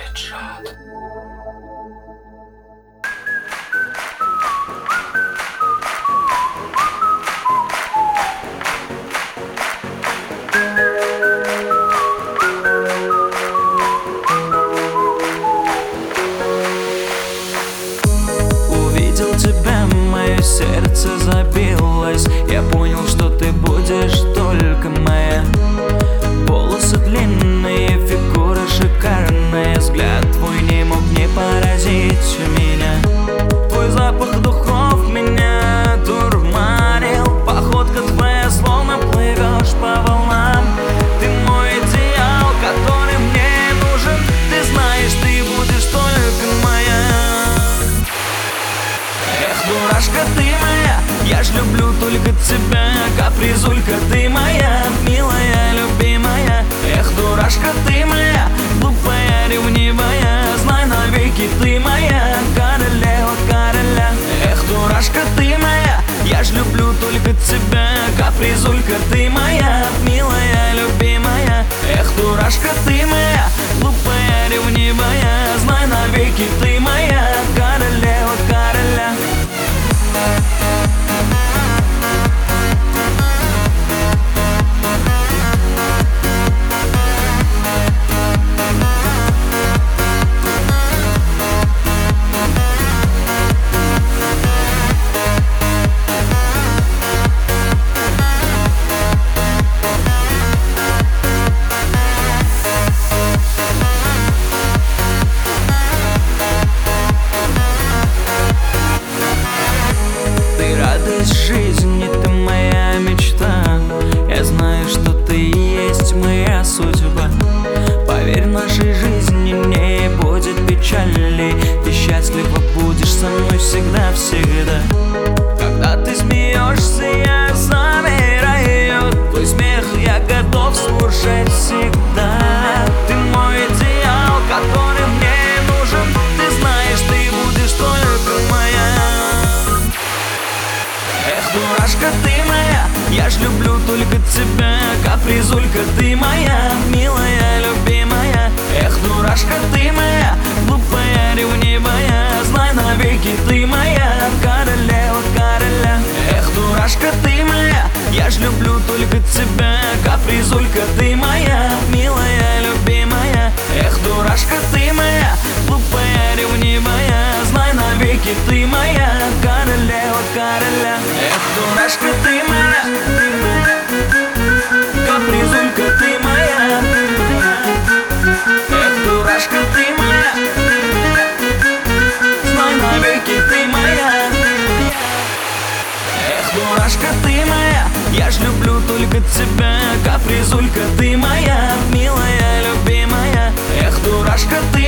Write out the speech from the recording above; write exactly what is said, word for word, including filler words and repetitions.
Headshot. Увидел тебя, мое сердце забилось. Я понял, что ты будешь только моя. Волосы длинные, фигура шикарная. Взгляд твой не мог не поразить меня. Твой запах духов меня дурманил. Походка твоя, словно плывешь по волнам. Ты мой идеал, который мне нужен. Ты знаешь, ты будешь только моя. Эх, дурашка ты моя, я ж люблю только тебя. Капризулька ты моя, милая, любимая. Эх, дурашка ты моя, глупая, ревнивая. Знай навеки ты моя, королева, короля. Эх, дурашка ты моя, я ж люблю только тебя. Капризулька ты моя, милая, любимая. Эх, дурашка ты моя, глупая, ревнивая. Знай навеки ты моя, королева, короля. Жизни, ты моя мечта. Я знаю, что ты и есть моя судьба. Поверь, в нашей жизни не будет печали. Ты счастлива будешь со мной всегда-всегда. Когда ты смеешься, я замираю. Твой смех я готов слушать всегда. Ты мой идеал, который мне нужен. Ты знаешь, ты будешь только моя. Эх, дурашка ты моя, я ж люблю только тебя. Капризулька ты моя, милая, любимая. Эх, дурашка ты моя, глупая, ревнивая. Знай навеки ты моя, королева, короля. Эх, дурашка ты моя, я ж люблю только тебя. Капризулька ты моя, милая, любимая. Эх, дурашка ты моя, глупая, ревнивая. Знай навеки ты моя, королева, короля. Эх, дурашка ты моя, капризулька ты моя. Эх, дурашка ты моя, знай навеки ты моя. Эх, дурашка ты моя, я ж люблю только тебя. Капризулька ты моя, милая, любимая. Эх, дурашка ты